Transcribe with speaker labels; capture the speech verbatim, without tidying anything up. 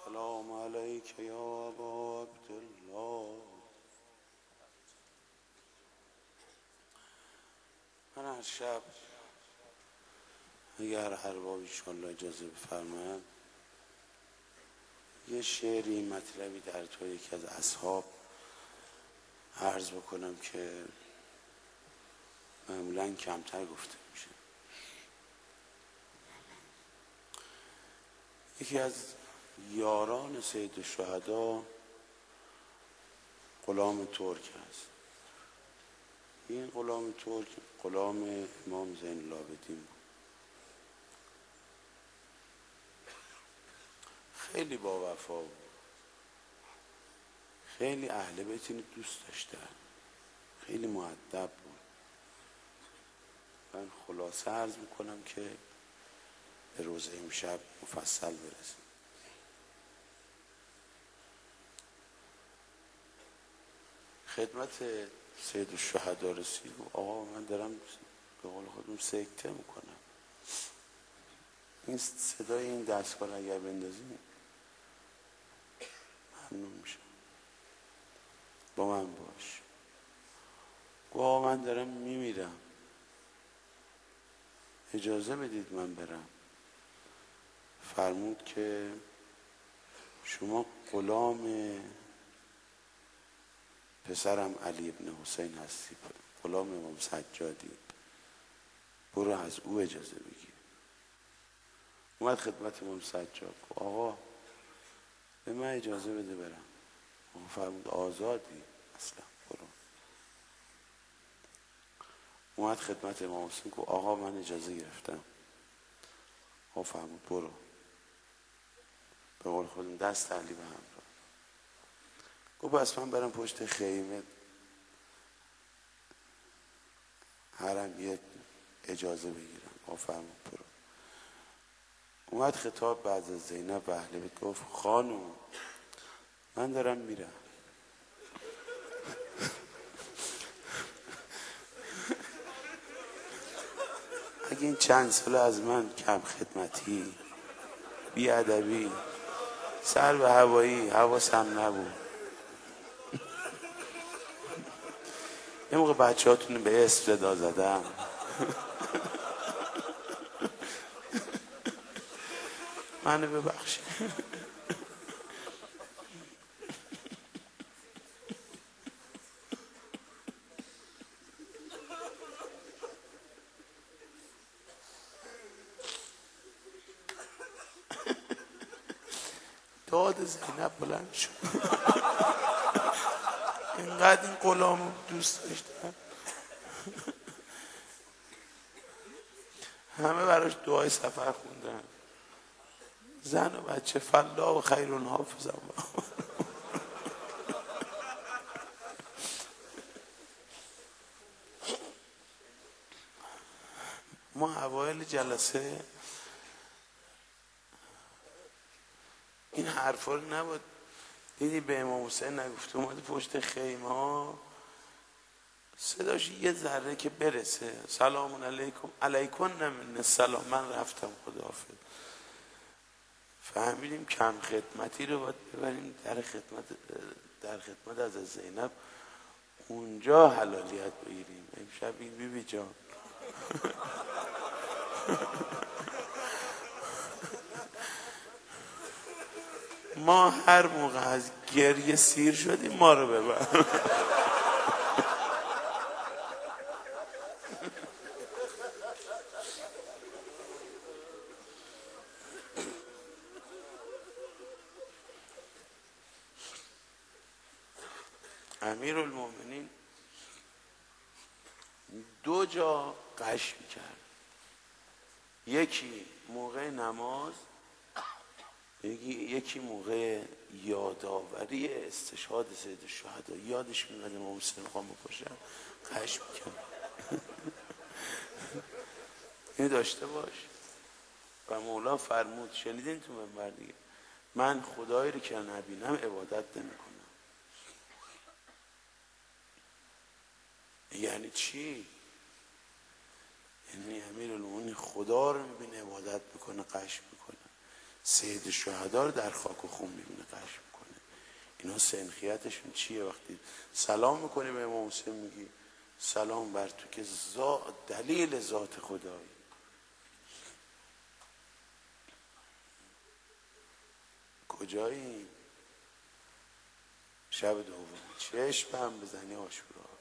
Speaker 1: السلام علیک یا ابا عبدالله. من هر شب اگر ارباب انشالله اجازه بفرمایند یه شعری مطلبی در تو یکی از اصحاب عرض بکنم که معمولا کمتر گفته میشه. یکی از یاران سید الشهدا غلام ترک است. این غلام ترک غلام امام زین العابدین بود. خیلی با وفا بود، خیلی اهل بیت دوست داشتن، خیلی مؤدب بود. من خلاصه عرض میکنم که به روز امشب مفصل برسیم. خدمت سید الشهدا رسید. آقا من دارم به قول خودم سکته میکنم، این صدای این دستگاه اگر بندازیم ممنون میشم، با من باش. آقا من دارم میمیرم، اجازه بدید من برم. فرمود که شما غلام پسرم علی ابن حسین هستی، غلام امام سجادی، برو از او اجازه بگیر. اومد خدمت امام سجاد، آقا به من اجازه بده برم. آقا فرمود آزادی اصلا، برو. اومد خدمت امام حسین، آقا من اجازه گرفتم. آقا فرمود برو. به قول خودم دست علی به هم را گفت بس من برم پشت خیمه حرم یه اجازه بگیرم. آقا فرمود برو. اومد خطاب بعد از زینب و اهل بیت، گفت خانم من دارم میرم، اگه این چند سال از من کم خدمتی، بی ادبی، سر به هوایی حواسم نبود، یه موقع بچه هاتون به اسم صدا زدم، منو ببخشید. داد زینب بلند شد. اینقدر این غلام دوست داشتن، همه براش دعای سفر خوندن. زن و بچه فلا و خیرون حافظم. ما اوایل جلسه این حرفا رو نبود دیدی به امام حسین نگفته، اومده پشت خیمه ها صداش یه ذره که برسه سلام علیکم علیکم نمین سلام، من رفتم خداحافظ. فهمیدیم کم خدمتی رو باید ببریم در خدمت در خدمت از زینب، اونجا حلالیت بگیریم. امشب این بی بی جان ما هر موقع از گریه سیر شدیم ما رو ببر. امیرالمومنین دو جا غش میکرد، یکی موقع نماز، یکی یکی موقع یادآوری استشهاد سید الشهدا. یادش میاد امام حسین خان بکشن، غش میکرد. اینو داشته باش. و مولا فرمود، شنیدین تو منبر دیگه، من خدایی رو که نبینم عبادت نمیکنم. یعنی چی؟ یعنی امیرالمومنین خدا رو میبینه عبادت میکنه، غش میکنه. سید شهدا رو در خاک و خون میبینه قش میکنه. اینا سنخیتشون چیه؟ وقتی سلام میکنی به امام حسین میگی سلام بر تو که ذات دلیل ذات خدایی. کجایی؟ شب دوم چشم هم بزنی عاشورا.